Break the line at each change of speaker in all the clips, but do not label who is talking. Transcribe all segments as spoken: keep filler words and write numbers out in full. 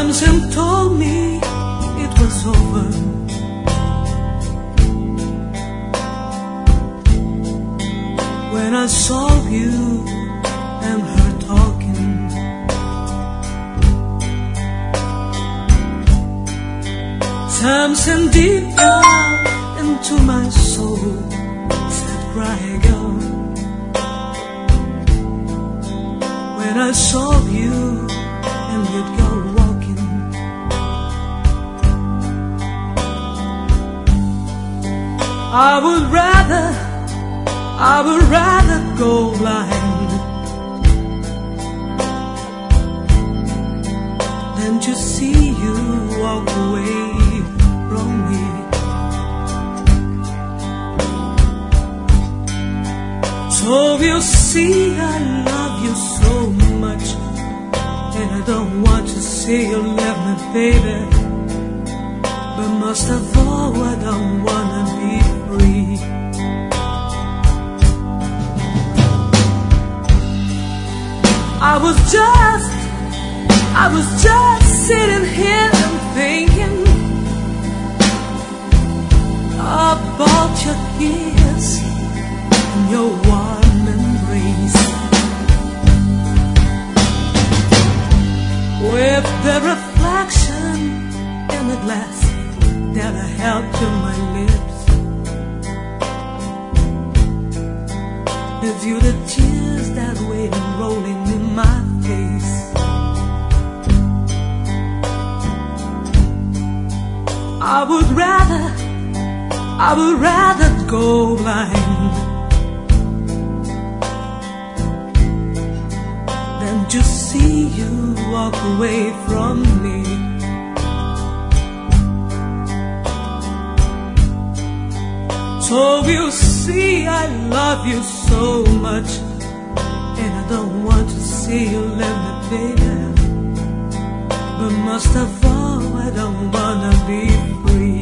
Samson told me it was over. When I saw you and her talking, Samson deep down into my soul said, cry girl. When I saw you and you'd go walking, I would rather, I would rather go blind than to see you walk away from me. So you see I love you so much, and I don't want to see you left me, baby. But most of all, I don't wanna be free. I was just, I was just sitting here and thinking about your kiss and your warm embrace, with the reflection in the glass that I held to my lips. With you the tears that were rolling in my face, I would rather, I would rather go blind than to see you walk away from me. So you see I love you so much, and I don't want to see you let me, baby. But most of all, I don't wanna be free.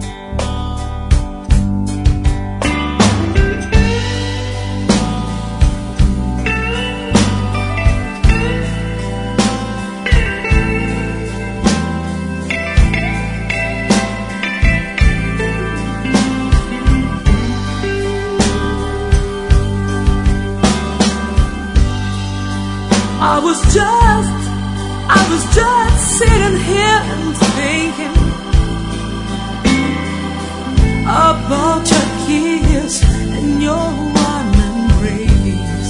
I was just, I was just sitting here and thinking about your kiss and your warm embrace,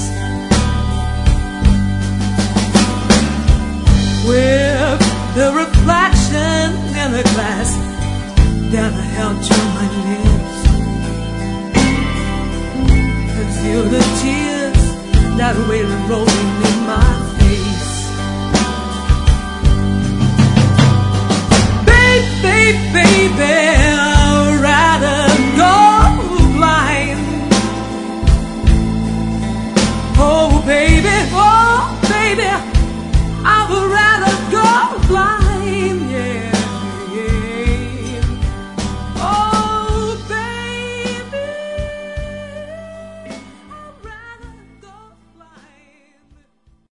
with the reflection in the glass that I held to my lips. And feel the tears that were rolling